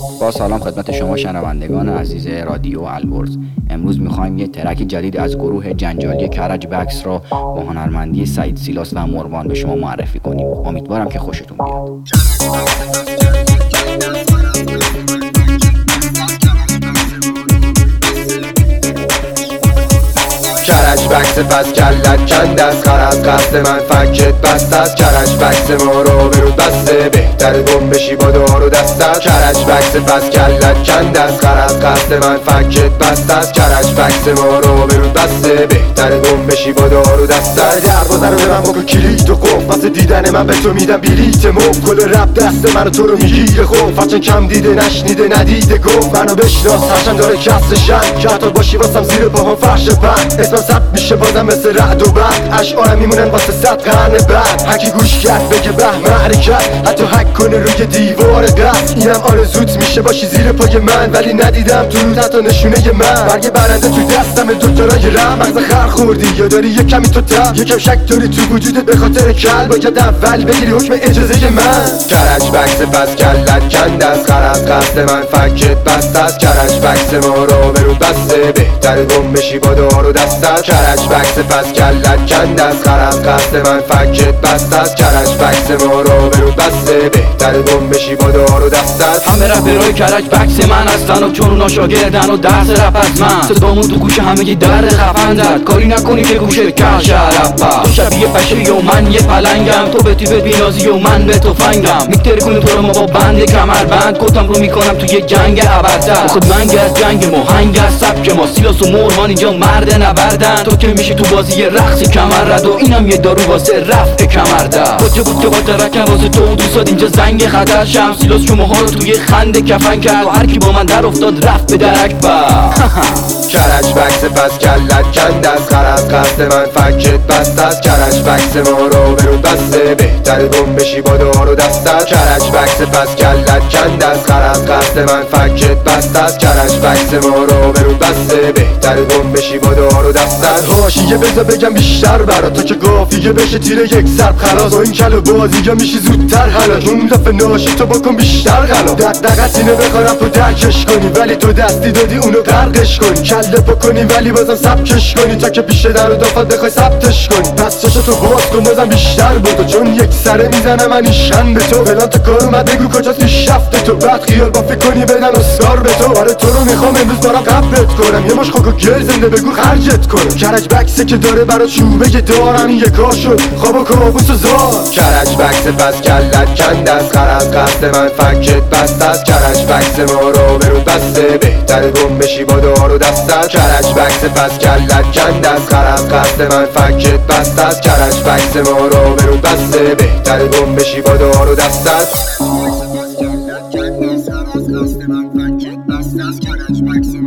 با سلام خدمت شما شنوندگان عزیز رادیو البرز. امروز میخوایم یه ترک جدید از گروه جنجالی کرج بکس رو با هنرمندی سعید سیلاس و مروان به شما معرفی کنیم. امیدوارم که خوشتون بیاد. کرج بکس پس کلت کند است، خرد قصد من فکت بست است. کرج بکس ما رو برود بسته، بهتر گم بشی با دار و دست است. کرج بکس پس کلت کند است، خرد قصد من فکت بست است. کرج بکس ما رو برود بسته، بهتر گم بشی با دار و دست است. دروازه رو به من بگو کلید و قفل، واسه دیدن من به تو میدم بلیت مفت. کل رپ دست من و تو رو میگیره خوب، هرچند کم دیده نشنیده ندیده گفت. منو بشناس هرچند داره کسشن، که حتی باشی واسم زیر پاهم فرش پهن. اسمم ثبت میشه بازم مثل رعد و برق، اشعارم میمونن واسه 100 قرن بعد. هرکی گوش کرد بگه به معرکت، حتی حک کنه روی دیوار دست. اینم آرزوت میشه باشی زیر پای من، ولی ندیدم تو روز حتی نشونه من. برگ برنده تو دستم دوتارای رم، مغز خر خوردی یا داری یه کمی تو تم، یکم شک داری تو وجودت به خاطر کل. باید اول بگیری حکم اجازه من. کرج بکس پس کلت کند است، خرد قصد من فکت بست است. کرج بکس ما رو برود بسته، بهتر گم بشی با دار و دست است. کرج بکس پس کلت کند است، خرد قصد من فکت بست است. کرج بکس ما رو برود بسته، بهتر گم بشی با دار و دست است. همه رپرهای کرج بکس من هستن و چون اونا شاگردن و درس رپ از من. صدامون تو گوش همه درد خفن زد، کاری نکنی که گوشت کش رپا. تو شبیه پشه و من یه پلنگم، تو به تیبت بینازی و من به تفنگم. میتری کنی تو رو ما با بند کمربند، کتم رو میکنم تو یه جنگ ابدتر. خود منگ از جنگ ما، هنگ از سبک ما، سیلاس و مروان اینجا مرد نبردن. تو که میشی تو بازی رقص کمر رد و اینم یه دارو واسه رفع کمر در. کجا بود که با ترکم واسه تو دوستاد اینجا زنگ خطر شم. سیلاس شماها رو توی خنده کفن کرد و هر کی با من در افتاد رفت به درک بر. کرج بکس پس کلت کند است، خرد قصد من فکت بست است. کرج بکس ما رو برود بسته، بهتر گم بشی با دار و دست است. کرج بکس پس کلت کند است، خرد قصد من فکت بست است. کرج بکس ما رو برود بسته، بهتر گم بشی با دار و دست است. حاشیه بذار بگم بیشتر برات، تا که قافیه بشه تیر یک ضرب خلاص. با این کلو بازی میشی زودتر حالا، اون دفعه ناشی تو بکن بیشتر غلا. دقدقت اینو بخورم تو درکش کنی، ولی تو دستی دادی اونو غرقش کنی. کله بکنی ولی بازم سبکش کنی، تا که پیش در و دافت بخوای ثبتش کنی. پس چشو تو باز کن بازم بیشتر بودو، چون یک سره میزنم من ایشن به تو. فلان تا کار اومد بگو کجاست پیشرفت تو، بعد خیال با فکر کنی بدن اسکار به تو. آره تو رو میخوام امروز برام قبلت کنم، یه مش خاکو گل زنده بگو خرجت کنم. کرج بکسه که داره برات چوبه دارم یکا شد خواب و کابوس و زار. کرج بکس پس کلت کند است، خرد قصد من فکت بست است. کرج بکس ما رو برود بسته، بهتر گم بشی با دار و دست است. کرج بکس پس کلت کند است، خرد قصد من فکت بست است. کرج بکس ما رو برود بسته، بهتر گم بشی با دار و دست است. کرج بکس